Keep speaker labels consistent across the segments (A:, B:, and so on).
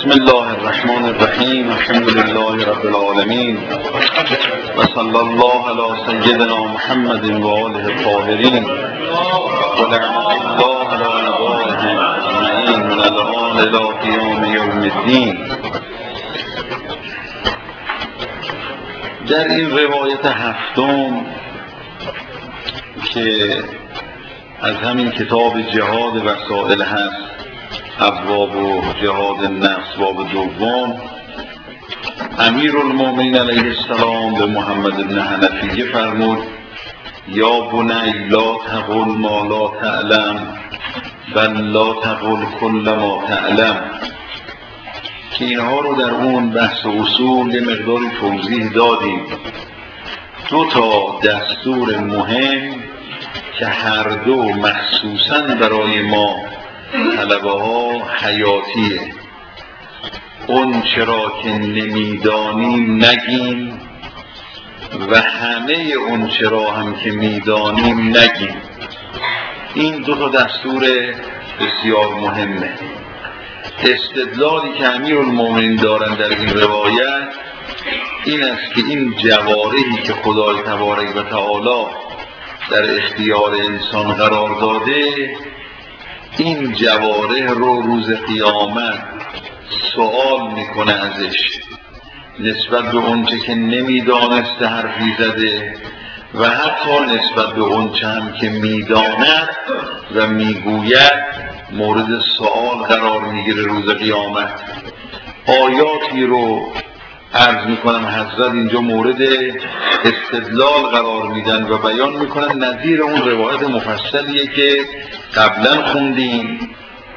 A: بسم الله الرحمن الرحیم. الحمد لله رب العالمین و صلی الله علی سیدنا محمد و آله الطاهرین و لعنت الله علی اعدائهم اجمعین من الآن الی قیام یوم الدین. در این روایت هفتم که از همین کتاب جهاد وسائل هست، ابواب و جهاد نفس باب دوم، امیرالمومنین علیه السلام به محمد بن حنفیه فرمود: یا بنی لا تقل ما لا تعلم بل لا تقل کل ما تعلم، که اینها رو در اون بحث اصول یه مقداری توضیح دادیم. دو تا دستور مهم که هر دو مخصوصاً برای ما طلبه ها حیاتیه. اون چرا که نمیدانیم نگیم و همه اون چرا هم که میدانیم نگیم. این دو تا دستور بسیار مهمه. استدلالی که امیرالمومنین دارن در این روایت این است که این جوارحی که خدای تبارک و تعالی در اختیار انسان قرار داده، این جوارح رو روز قیامت سوال میکنه ازش نسبت به اونچه که نمیدانسته حرفی زده و حتی نسبت به اونچه هم که میداند و میگوید مورد سوال قرار میگیره روز قیامت. آیاتی رو عرض میکنم حضرت اینجا مورد استدلال قرار میدن و بیان میکنن، نظیر اون روایت مفصلیه که قبلا خوندیم.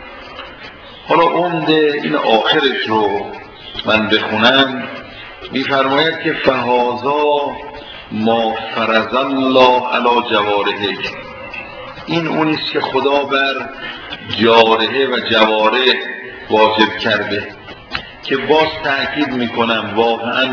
A: حالا عمده این آخرش رو من بخونم. میفرماید که فهذا ما فرض الله علی جوارحک، این اونیست که خدا بر جارحه و جوارح واجب کرده. که باز تأکید میکنم واقعا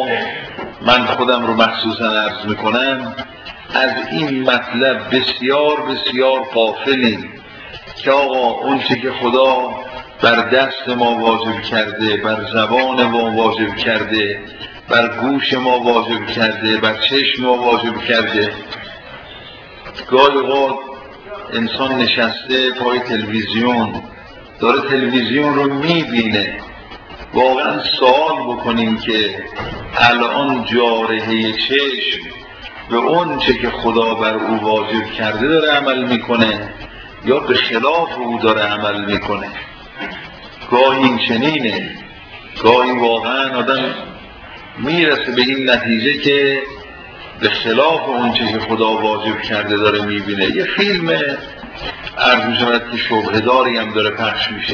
A: من خودم رو مخصوصا عرض میکنم از این مطلب بسیار بسیار غافلیم که آقا اون چه که خدا بر دست ما واجب کرده، بر زبان ما واجب کرده، بر گوش ما واجب کرده، بر چشم ما واجب کرده. گاهی اوقات انسان نشسته پای تلویزیون داره تلویزیون رو میبینه، واقعا سوال بکنیم که الان جارحه چشم به اون چه که خدا بر او واجب کرده داره عمل میکنه یا به خلاف او داره عمل میکنه. گاهی این چنینه، گاهی واقعا آدم میرسه به این نتیجه که به خلاف اون چه که خدا واجب کرده داره میبینه. یه فیلم عرض میشود که شبهه‌داری هم داره پخش میشه.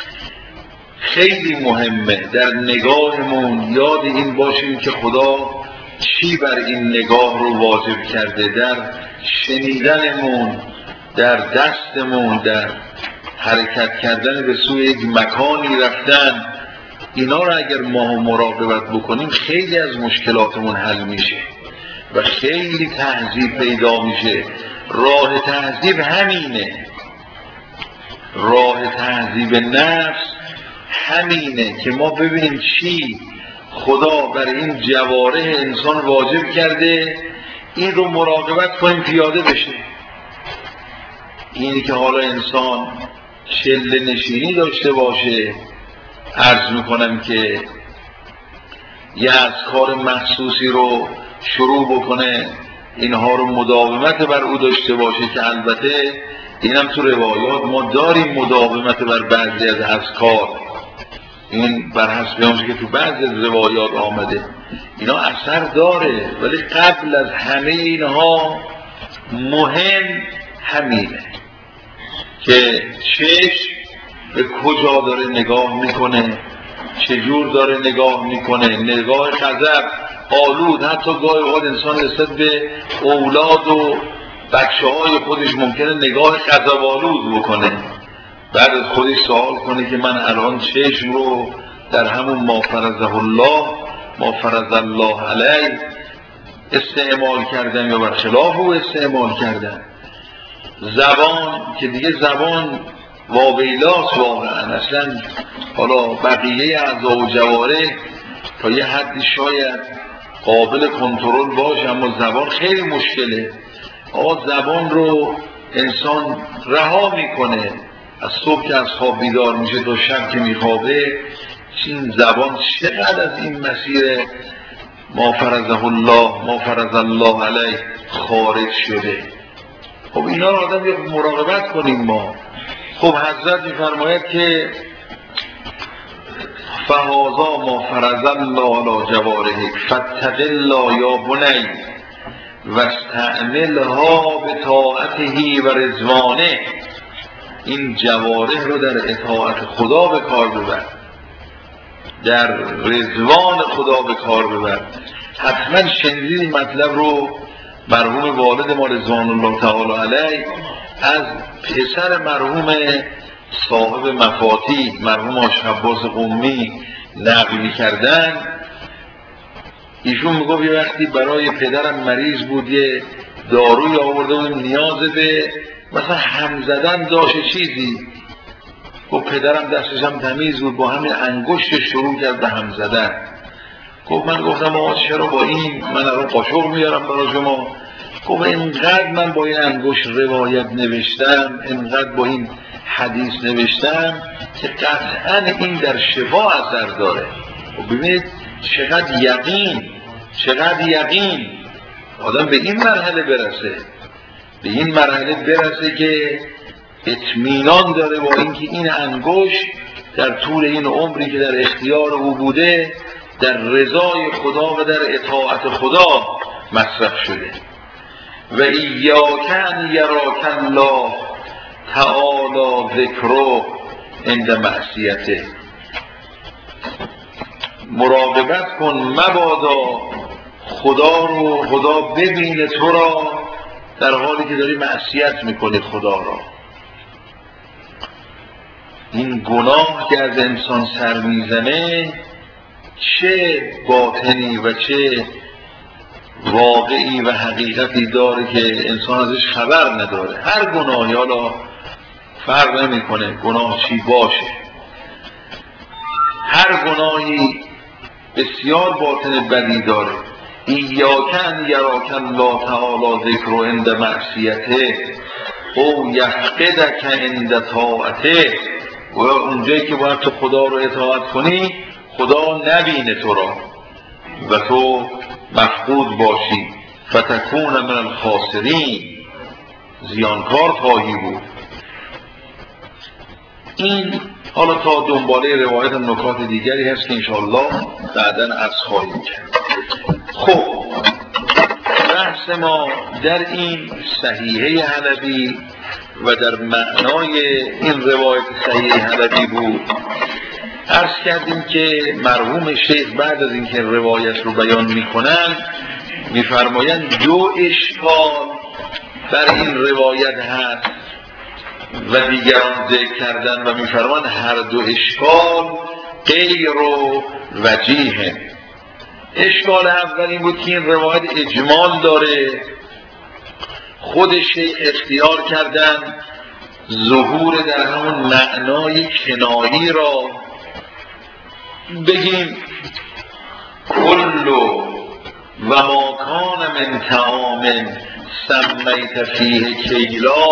A: خیلی مهمه در نگاهمون یاد این باشیم که خدا چی بر این نگاه رو واجب کرده، در شنیدنمون، در دستمون، در حرکت کردن به سوی یک مکانی رفتن. اینا رو اگر ما مراقبت بکنیم خیلی از مشکلاتمون حل میشه و خیلی تهذیب پیدا میشه. راه تهذیب همینه، راه تهذیب نفس همینه که ما ببینیم چی خدا بر این جوارح انسان واجب کرده، این رو مراقبت کنیم پیاده بشه. اینی که حالا انسان چله نشینی داشته باشه، عرض میکنم که یه اذکار مخصوصی رو شروع بکنه، اینها رو مداومت بر او داشته باشه، که البته اینم تو روایات ما داریم مداومت بر بعضی از اذکار، این بر حسب اونچه که تو بعضی از روایات آمده اینا اثر داره، ولی قبل از همه اینها مهم همینه که چشم به کجا داره نگاه میکنه، چجور داره نگاه میکنه. نگاه غضب آلود، حتی گاهی اوقات انسان نسبت به اولاد و بچه های خودش ممکنه نگاه غضب آلود بکنه، بعد از خودش سوال کنه که من الان چشم رو در همون ما فرض الله علیه استعمال کردم یا برخلاف او استعمال کردم. زبان که دیگه زبان واویلاست واقعا. اصلا حالا بقیه اعضا و جوارح تا یه حدی شاید قابل کنترل باشه، اما زبان خیلی مشکله. آقا زبان رو انسان رها میکنه، از صبح که از خواب بیدار میشه تا شب که میخوابه، این زبان چقدر از این مسیر ما فرضه الله ما فرض الله علیه خارج شده. خب اینا رو آدم یک مراقبت کنیم ما. خب حضرت میفرماید که فهذا ما فرض الله علی جوارحک فاتق الله یا بنی واستعملها بطاعته و رضوانه. این جوارح رو در اطاعت خدا به کار ببر، در رضوان خدا به کار ببر. حتما شنیدید این مطلب رو مرحوم والد ما رضوان الله تعالی علیه از پسر مرحوم صاحب مفاتیح مرحوم حاج عباس قمی نقل می‌کردن. ایشون میگفت یه وقتی برای پدرم مریض بود، یه داروی آورده بود، نیاز به مثلا هم زدن داشت چیزی، گفت پدرم دستش هم تمیز بود، با همین انگشت شروع کرد به هم زدن. گفت من گفتم آقا چرا با این، من الان قاشق میارم برای شما. گفت اینقدر من با این انگشت روایت نوشتم، اینقدر با این حدیث نوشتم که قطعا این در شفا اثر داره. و ببینید چقدر یقین آدم به این مرحله برسه، به این مرحله برسه که اطمینان داره با اینکه این انگشت در طول این عمری که در اختیار او بوده در رضای خدا و در اطاعت خدا مصرف شده. و ایاک ان یراک الله تعالی ذکره عند معصیته. مراقبت کن مبادا خدا ببینه تو را در حالی که داری معصیت میکنی خدا را. این گناه که از انسان سر میزنه چه باطنی و چه واقعی و حقیقتی داره که انسان ازش خبر نداره. هر گناهی حالا فرق نمیکنه گناه چی باشه، هر گناهی بسیار باطن بدی داره. ایاک ان یراک الله تعالی ذکره عند معصیته او یفقدک عند طاعته. و اونجایی که باید تو خدا رو اطاعت کنی خدا نبینه تو را و تو مفقود باشی، فتکون من الخاسرین، زیانکار خواهی بود. این حالا تا دنباله روایت نکات دیگری هست که انشاءالله بعداً عرض خواهیم کرد. خب بحث ما در این صحیحه حلبی و در معنای این روایت صحیحه حلبی بود. عرض کردیم که مرحوم شیخ بعد از اینکه روایت رو بیان میکنن میفرمایند دو اشکال بر این روایت هست و دیگران ذکر کردن و میفرمایند هر دو اشکال غیر و وجیه. اشکال اول این بود که این روایت اجمال داره، خود شیخ اختیار کردن ظهور در همون معنای کنایی را بگیم کل و ما کان من طعام سمیت فیه کیلا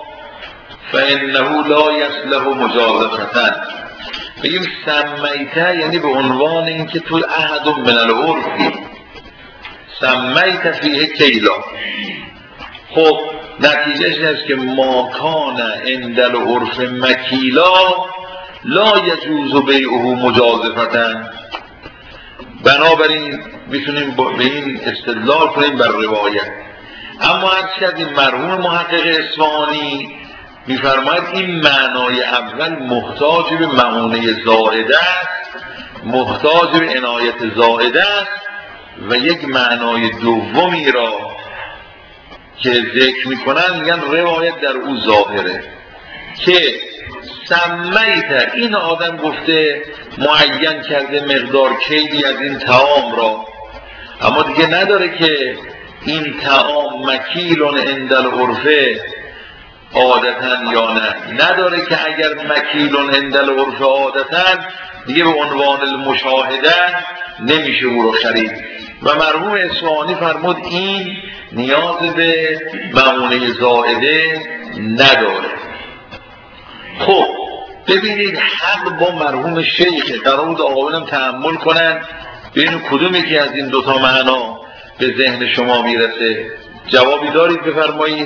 A: فانه لا یصلح مجازفة. بگیم سمیت یعنی به عنوان اینکه تو احد من العرفی سمیت فیه کیلا. خب نتیجهش هست که ما کان عند العرف مکیلا لا یجوز بیعه مجازفة. بنابراین میتونیم به این استدلال کنیم بر روایت. اما عرض کردیم مرحوم محقق اصفهانی میفرماید این معنای اول محتاج به معونه زائده است، محتاج به عنایت زائده است و یک معنای دومی را که ذکر میکنن میگن روایت در او ظاهره که سمیت این آدم گفته معین کرده مقدار کیلی از این طعام را، اما دیگه نداره که این طعام مکیلون عند العرفه عادتن یا نه. نداره که اگر مکیلون عند العرف عادتن دیگه به عنوان المشاهده نمیشه او رو خرید. و مرحوم اصفهانی فرمود این نیاز به مؤونه زائده نداره. خب ببینید حق با مرحوم شیخ قرار بود آقایونم تأمل کنن ببینید کدوم یکی از این دوتا معنا به ذهن شما میرسه. جوابی دارید بفرمایید.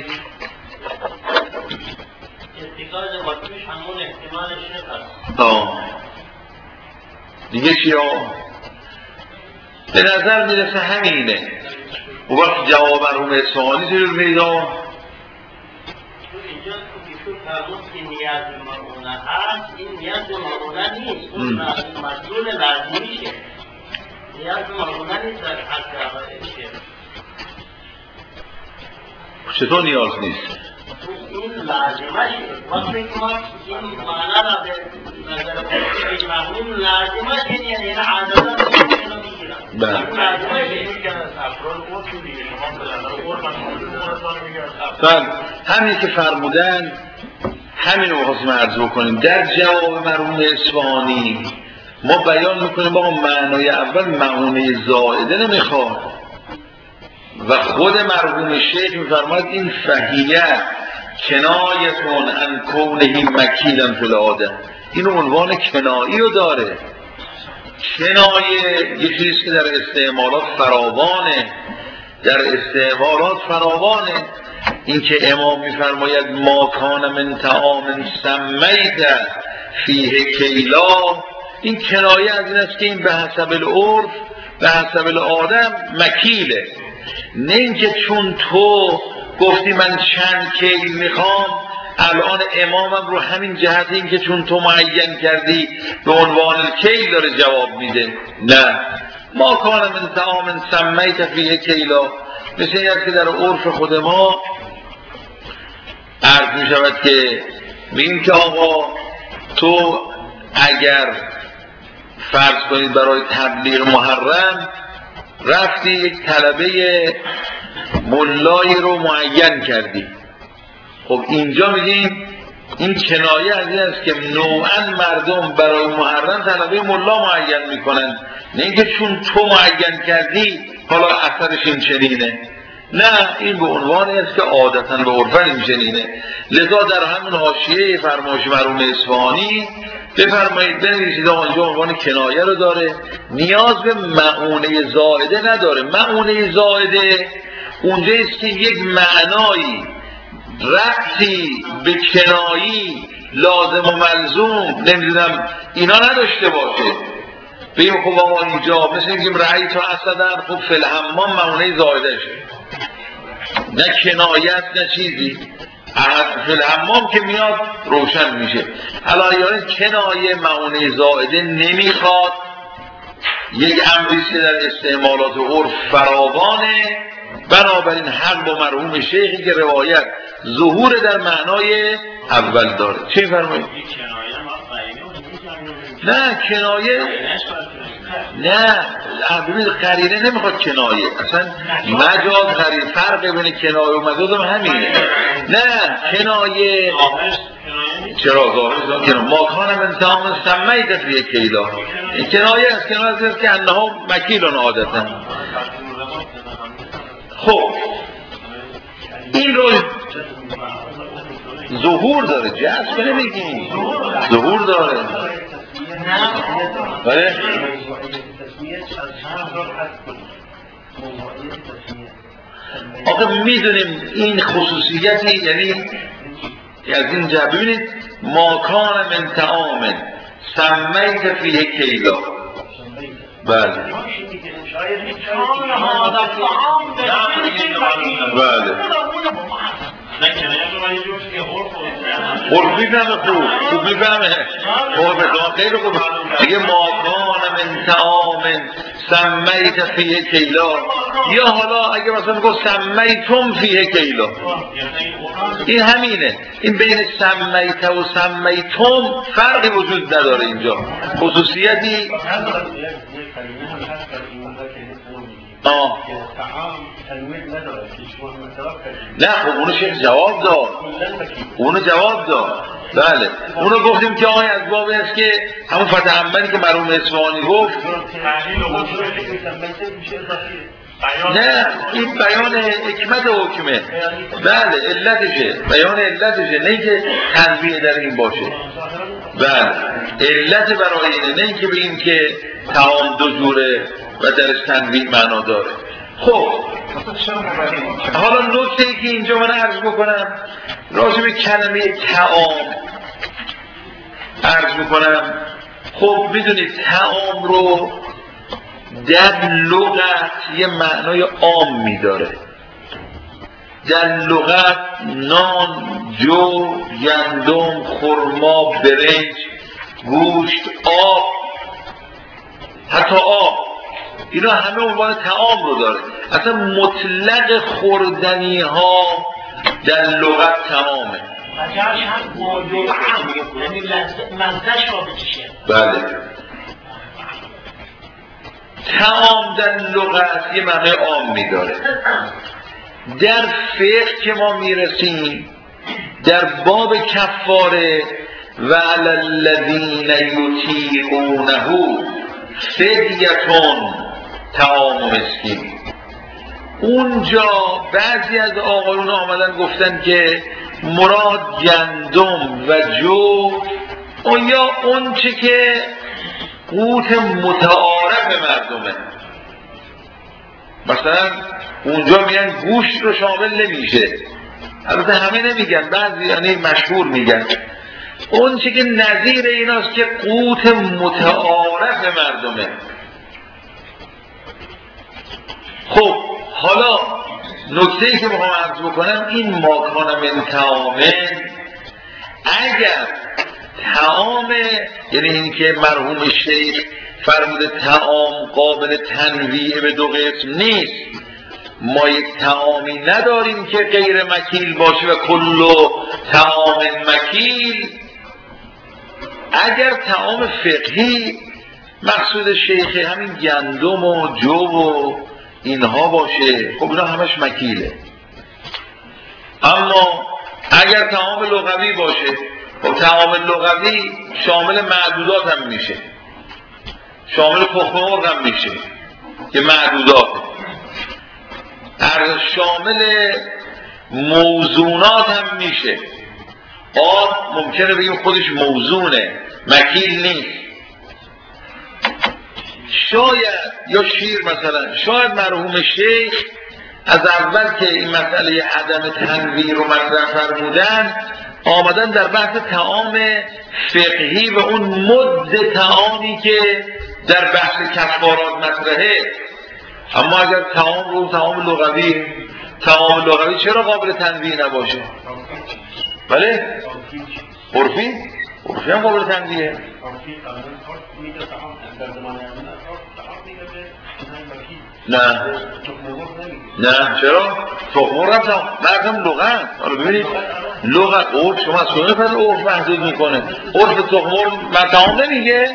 B: ارتکاز مطلوبش همون احتمال شیخ هست.
A: دیگه چیا؟ به نظر میرسه همینه. و وقت جواب مرحوم اصفهانی چجور میدان؟
B: اینجا ایشون فرمود که نیاز به مؤونه هست، این نیاز به مؤونه نیست، اون مدلول لازمیشه. نیاز به مؤونه نیست در حق آقای
A: چطور نیاز نیست؟
B: این لازمه شه. وقتی که ما این معنا را به نظر کنیم مفهوم لازمه شه، یعنی عادتا اینو میگیرن.
A: بله همین که فرمودن همین رو خواستیم عرض بکنیم. در جواب مرحوم اصفهانی ما بیان میکنیم با معنای اول مؤونه زائده نمیخواد و خود مرحوم شیخ میفرماید این فهیه کنایتون ان کونه مکیلا فی العاده، این عنوان کنایی رو داره. کنایه یه چیزی که در استعمالات فراوانه. این که امام میفرماید ما کان من طعام سمیت فیه کیلا، این کنایه از این است که این به حسب العرف به حسب العاده مکیله. نه اینکه چون تو گفتی من چند کیل میخوام الان امامم رو همین جهت این که چون تو معین کردی به عنوان کیل داره جواب میده. نه، ما کان من طعام سمیت فیه کیلا، مثل این است که در عرف خود ما عرض میشود که میگیم که آقا تو اگر فرض کنید برای تبلیغ محرم رفتی یک طلبه ملایی رو معین کردی، خب اینجا میگیم این کنایه از این است که نوعا مردم برای محرم طلبه ملا معین میکنن، نه اینکه چون تو معین کردی حالا اثرش این چنینه. نه، این به عنوان است که عادتاً به عرفاً این چنینه. لذا در همون حاشیه فرمایش مرحوم اصفهانی بفرمایید بنویسید آنجا عنوان کنایه رو داره، نیاز به مؤونه زائده نداره. مؤونه زائده اونجا است که یک معنایی ربطی به کنایی لازم و ملزوم نمیدونم اینا نداشته باشه. بگیم خب آقا اینجا مثل اینکه رأی تو اسدن، خب فی الحمام مؤونه زائده شه، نه کنایت نه چیزی. فی الحمام که میاد روشن میشه. علایه کنایه مؤونه زائده نمیخواد، یک امریست در استعمالات عرف فراوانه. بنابراین حق با مرحوم شیخی که روایت ظهور در معنای اول داره. چی فرمایید؟ نه کنایه نه، ببینید قرینه نمیخواد کنایه، اصلا مجاز قرینه، فرق بین کنایه و مجاز هم همینه. نه کنایه چرا ظاهر کنایه ما کان من طعام سمیت فیه کیلا، کنایه از کنایه است که انها مکیلون عادتا. خب این رو ظهور داره، جذب نمیگیم، ظهور داره. بله آخه میدونیم این خصوصیتی، یعنی از این جهت ببینید ما کان من طعام سمیت فیه کیلا. بله بله خوب میفهمه، خوب میفهمه خیلی خوب. دیگه ما کان من طعام سمیت فیه کیلا، یا حالا اگه مثلا گفت سمیتم فیه کیلا، این همینه. این بین سمیت و سمیتم فرقی وجود نداره. اینجا خصوصیتی
C: طعام تنوید نداره که شما مثلا
A: نه خب اونو شیخ جواب داد، اونو جواب داد. بله اونو گفتیم که آقای از بابی است که همون فتح انبری که مرحوم اصفهانی گفت. نه این بیان حکمت حکمه. بله علتشه، بیان علتشه، نه که تنویه در این باشه. بله علت برای اینه، نه اینکه بگیم که تعام دو جوره و درش تنویه معنا داره. خب حالا نکته ای که اینجا من عرض بکنم راجع به کلمه تعام عرض بکنم. خب میدونید تعام رو در لغت یه معنای عام میداره. در لغت نان، جو، گندم، خرما، برنج، گوشت، آب، حتی آب، اینا همه عنوان طعام رو داره. اصلا مطلق خوردنی ها در لغت تمامه.
B: مجرش هم موضوع عام، یعنی مزدش را بچشه.
A: بله طعام در لغت یه معنی عام میداره. در فقه که ما میرسیم در باب کفاره و علی الذین یطیقونه فدیتون طعام مسکین، اونجا بعضی از آقایون آمدن گفتن که مراد گندم و جو یا اون چه که قوت متعارف مردمه. مثلا اونجا میگن گوشت رو شامل نمیشه، البته همه نمیگن، بعضی یعنی مشهور میگن اون چه که نظیر ایناست که قوت متعارف مردمه. خب حالا نکته‌ای که میخوام عرض بکنم این ماکان من طعامه، اگر طعام یعنی این که مرحوم شیخ فرموده طعام قابل تنویع به دو قسم نیست، ما یک طعامی نداریم که غیر مکیل باشه و کلو طعام مکیل. اگر طعام فقهی مقصود شیخ همین گندم و جو و اینها باشه خب اینا همش مکیله. اما اگر طعام لغوی باشه خب طعام لغوی شامل معدودات هم میشه، شامل تخم مرغ هم میشه که معدودات، شامل موزونات هم میشه. آب ممکنه بگیم خودش موزونه، مکیل نیست. شاید یا شیر مثلا، شاید مرحوم شیخ از اول که این مسئله عدم تنویع رو مطرح فرمودن آمدن در بحث طعام فقهی و اون مد طعامی که در بحث کفارات مطرحه. اما اگر طعام رو طعام لغوی، طعام لغوی چرا قابل تنویع نباشه؟ بله؟ عرفی؟ عرفی هم قابل تنویعه. نه نه چرا؟ تخم مرغ هم طعام، مردم لغت. حالا ببینید لغت عرف شما از کجا فرد عرف محدود میکنه؟ عرف تخم مرغ من طعام نمیگه؟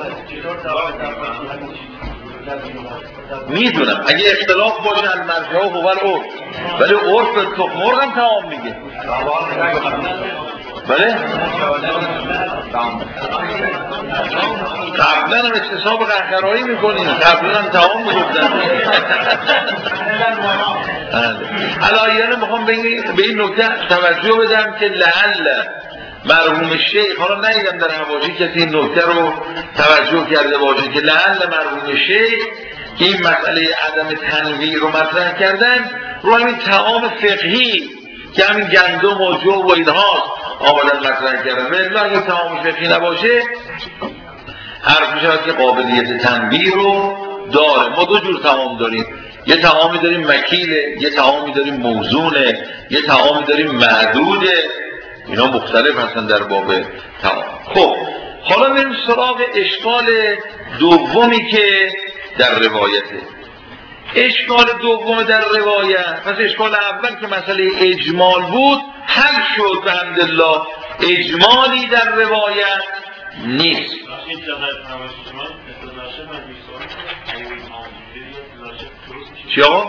A: میدونم اگه اختلاف باشه المرجع هو العرف، ولی عرف تخم مرغ هم طعام میگه. بله؟ قبلا هم اکتساب قهقرایی میکنیم، قبلا هم طعام میگفتن. علایانه میخوام به این نکته توجه بدم که لعل مرحوم شیخ، حالا ندیدم در حواشی کسی این نکته رو توجه کرده باشه که لعل مرحوم شیخ این مسئله عدم تنویع رو مطرح کردن رو همین طعام فقهی که همین گندم و جو و اینها آمدن مطرح کردن. و اگه طعام فقهی نباشه حرف میشود که قابلیت تنویع رو داره. ما دو جور طعام داریم، یه طعامی داریم مکیله، یه طعامی داریم موزونه، یه طعامی داریم معدوده، اینا مختلف هستن در باب طعام. خب حالا بریم سراغ اشکال دومی که در روایته. اشکال دوم در روایت، پس اشکال اول که مسئله اجمال بود حل شد بحمدالله. اجمالی در روایت نیست. چی آقا؟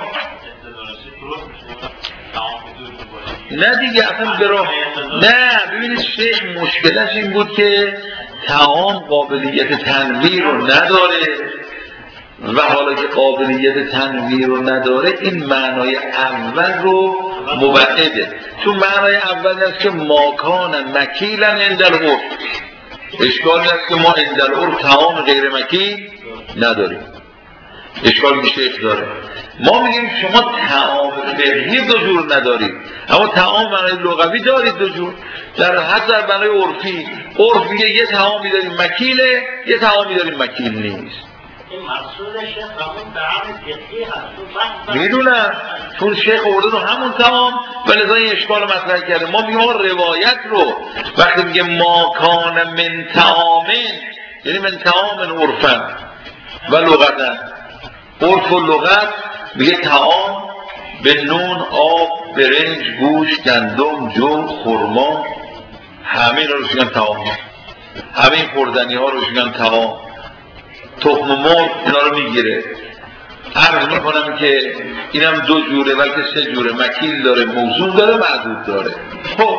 A: نه دیگه اصلا برا نه ببینید شیخ مشکلش این بود که طعام قابلیت تنویر رو نداره و حالا که قابلیت تنویر رو نداره این معنای اول رو مبعده، چون معنای اول است که ماکان مکیلا عند العرف. اشکال است که ما عند العرف طعام غیر مکیل نداریم. اشکال که شیخ داره. ما میگیم شما طعام فقهی دو جور ندارید، اما طعام معنای لغوی دارید دو جور. در حد در معنای عرفی، عرف میگه یه طعامی داریم مکیله، یه طعامی داریم مکیل نیست.
B: این مقصود شیخ همون طعام فقهی هست.
A: میدونم چون شیخ آورده رو همون طعام ولی این اشکال رو مطرح کرده. ما میگیم روایت رو وقتی میگه ما کان من طعامن یعنی من طعام عرفن و لغتن. عرف و لغت میگه طعام به نون، آب، برنج، گوشت، گندم، جو، خرما، همه رو میگن طعام. همه خوردنی ها رو میگن طعام. تخم مرغ اینا رو میگیره. عرض میکنم که اینم دو جوره بلکه سه جوره، مکیل داره، موزون داره، معدود داره. خب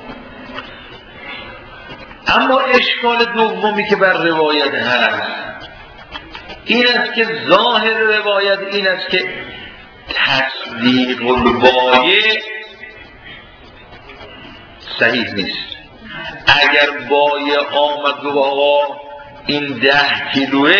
A: اما اشکال دومی که بر روایت هست این است که ظاهر روایت این است که تصدیق البایع صحیح نیست. اگر بایع آمد و آقا این 10 کیلوه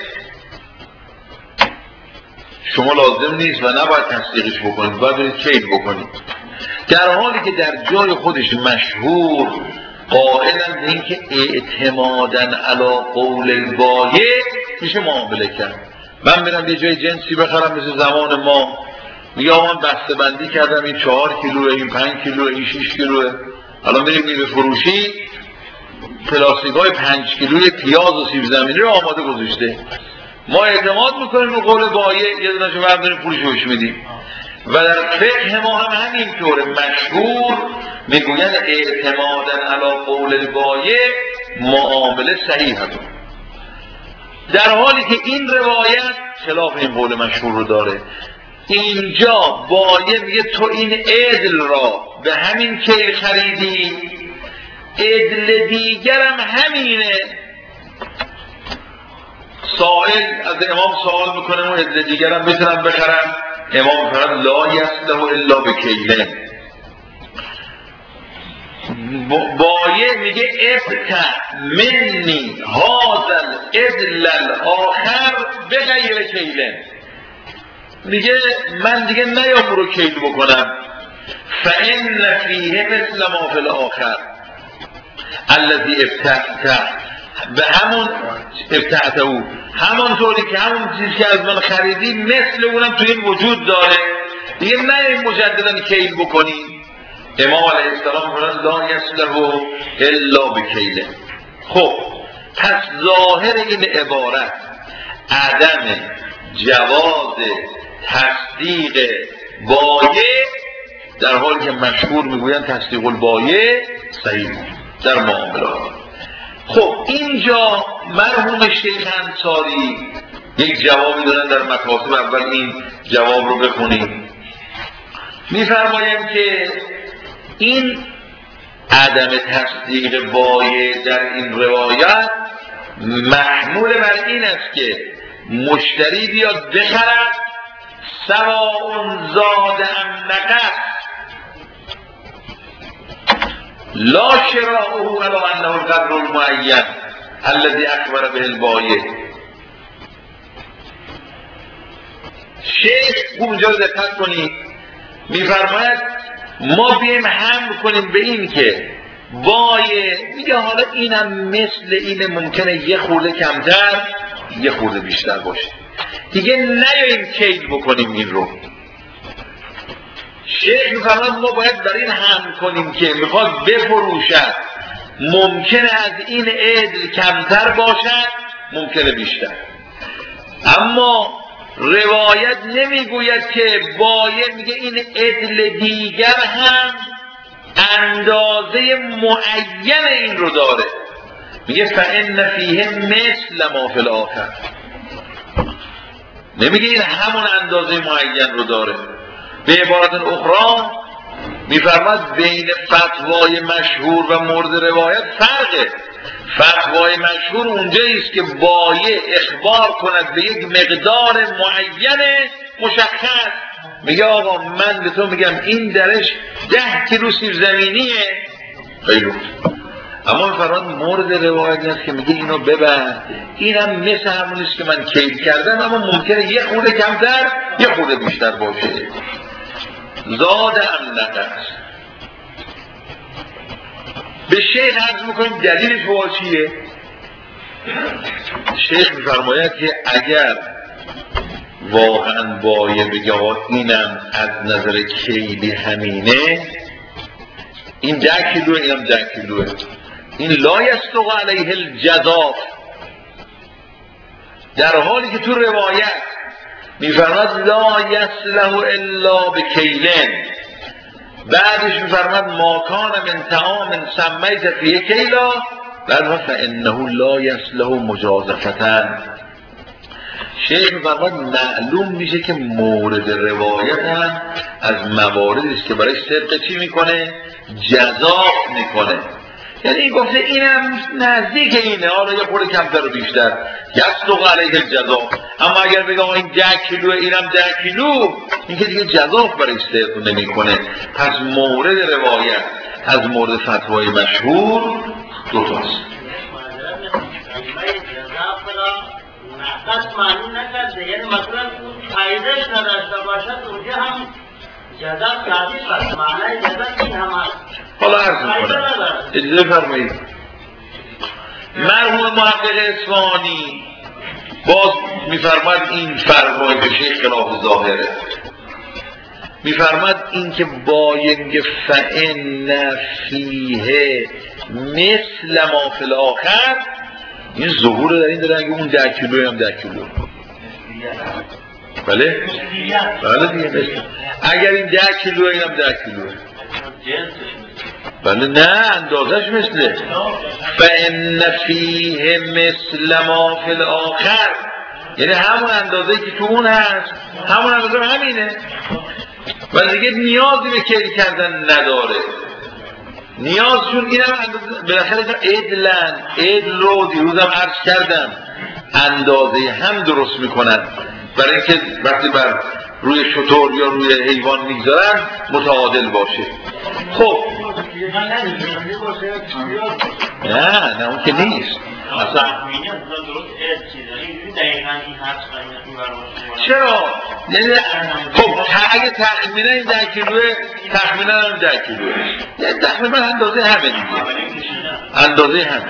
A: شما لازم نیست و نباید تصدیقش بکنید، باید برید کیل بکنید، در حالی که در جای خودش مشهور قائلن به این که اعتمادن علی قول البایع میشه معامله کرد. من برم یه جای جنسی بخرم مثل زمان ما، میگم من بسته بندی کردم این 4 کیلوه، این 5 کیلوه، این 6 کیلوه. الان بریم میوه فروشی پلاستیک‌های 5 کیلوی پیاز و سیب زمینی رو آماده گذاشته، ما اعتماد میکنیم به قول بایع، یه دونه‌شو برداریم پولشو میدیم. و در فقه ما هم همینطوره، مشهور میگوین اعتمادن علی قول البایع معامله صحیح هست، در حالی که این روایت خلاف این قول مشهور رو داره. اینجا بایع میگه تو این عدل را به همین کیل خریدی، عدل دیگرم همینه. سائل از امام سوال میکنه اون عدل دیگرم میتونم بخرم؟ امام فرمود لا یصلح الا بکیلن. بایع میگه ابتع منی هذا العدل الاخر بغیر کیلن، میگه من دیگه نیام رو کیل بکنم. فان فیه مثل ما فی الاخر الذی ابتعته، به همون ابتعته او، همون طوری که همون چیزی که از من خریدی مثل اونم تو این وجود داره، دیگه نه مجددا کیل بکنی. امام علیه السلام فرمود لا یصلح الا بکیله. خب پس ظاهر این عبارت عدم جواز تصدیق بایع، در حالی که مشهور میگوین تصدیق البایع صحیح در معاملات. خب اینجا مرحوم شیخ انصاری یک جوابی دارن در مکاتب، اول این جواب رو بخونیم. میفرمایند که این عدم تصدیق بایع در این روایت محمول بر این است که مشتری بیاد بخرد سواء زاد ام نقص لا شراؤه علی انه القدر المعین الذی اخبر به البایع. شیخ اونجا دقت کنید، میفرماید ما بیم حمل کنیم به این که بایع میگه حالا اینم مثل اینه، ممکنه یه خورده کمتر یه خورده بیشتر باشه، دیگه نیاییم کیل بکنیم این رو. شیخ میفرماید ما باید بر این حمل کنیم که میخواد بفروشد، ممکنه از این عدل کمتر باشد، ممکنه بیشتر. اما روایت نمیگوید که بایع میگه این عدل دیگر هم اندازه معین این رو داره. میگه فإن فیه مثل ما فی الآخر، نمیگه این همون اندازه معین رو داره. به عبارت اخرى میفرماد بین فتوای مشهور و مورد روایت فرقه. فتوای مشهور اونجایی است که بایع اخبار کند به یک مقدار معین مشخص، میگه آقا من به تو میگم این درش 10 کیلو سیب زمینیه، خیلی. اما میفرماد مورد روایت است که میگه اینو ببر، اینم مثل همونیست که من کیل کردم، اما ممکنه یه خورده کمتر یه خورده بیشتر باشه، زاد ام نقص. به شیخ عرض میکنیم دلیلش هوا چیه؟ شیخ میفرماید که اگر واقعا بایع بگه اینم از نظر کیلی همینه، این 10 کیلو اینم 10 کیلوه، این لا یصدق علیه الجزاف، در حالی که تو روایت میفرماد لا یصلح الا بکیلن، بعدش میفرماد ما کان من طعام سمیت فیه کیلا، بعد فانه لا یصلح مجازفة. شیخ میفرماد معلوم میشه که مورد روایت هم از مواردی است که برای صدق چی میکنه؟ جزاف میکنه. یعنی این گفته اینم نزدیک اینه، حالا یه خورده کمتر و بیشتر، یصدق علیه الجزاف. اما اگر بگم این 10 کیلو اینم 10 کیلو، این که دیگه جزاف برای صدق نمیکنه. پس مورد روایت از مورد فتوای مشهور دو تاست.
B: نقص معنی نکرده، یعنی مثلا اون فایدهش نداشته باشد اونجا هم جزا ثابت است، معنی جزا این هم هست.
A: حالا عرض میکنم، اجازه فرمایید. مرحوم محقق اصفهانی باز میفرماد این فرمای به شیخ خلاف ظاهره، میفرماد این که باید فإن فیه مثل ما فی الآخر، این ظهور در این داره اگه اون 10 کیلو هم 10 کیلو. بله؟ بله دیگه مثل. اگر این 10 کیلو اینم 10 کیلو. بله نه اندازش مثله. فإن فیه مثل ما فی الآخر، یعنی همون اندازه‌ای که تو اون هست همون اندازه همینه، ولی دیگه نیازی به کیل کردن نداره. نیازشون اینم اندازه بالاخره عدل رو دیروزم عرض کردم اندازه هم درست میکنن، برای اینکه وقتی بر روی شتر یا روی حیوان میگذارن متعادل باشه. خب نه اون که نیست اصلا. چرا؟ یعنی خب اگه تخمینه این 10 کیلوه، تخمینه هم 10 کیلوه، یعنی تقریبا اندازه همه دیگه، اندازه همه.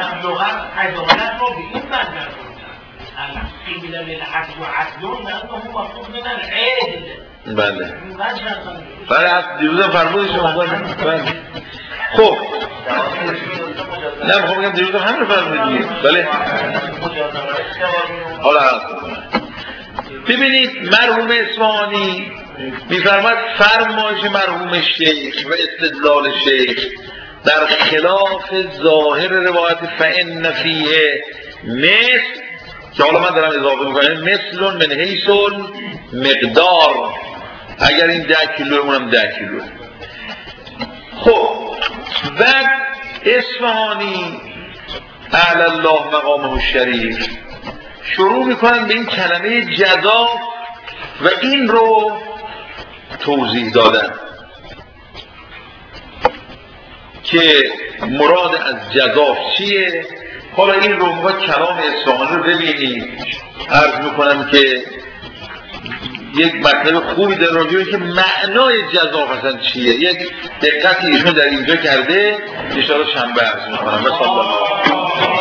A: بله بله از دیروزم فرمودی شما. بله خب نه میخوام بگم دیروزم همین فرمودی. بله حالا ببینید مرحوم اصفهانی میفرماد فرمایش مرحوم شیخ و استدلال شیخ در خلاف ظاهر روایت فإن فیه مثل، که حالا من دارم اضافه میکنم مثل من حیث مقدار، اگر این 10 کیلو اونم 10 کیلو. خب بعد اصفهانی اعلی الله مقامه الشریف شروع میکنن به این کلمه جزا و این رو توضیح دادن که مراد از جزا چیه. حالا این رو ما کلام اصفهانی رو ببینید. عرض میکنم که یک مطلب خوبی در راجعه که معنای جزا اصلا چیه، یک دقتی ایشون در اینجا کرده، ان شاءالله شنبه عرض میکنم.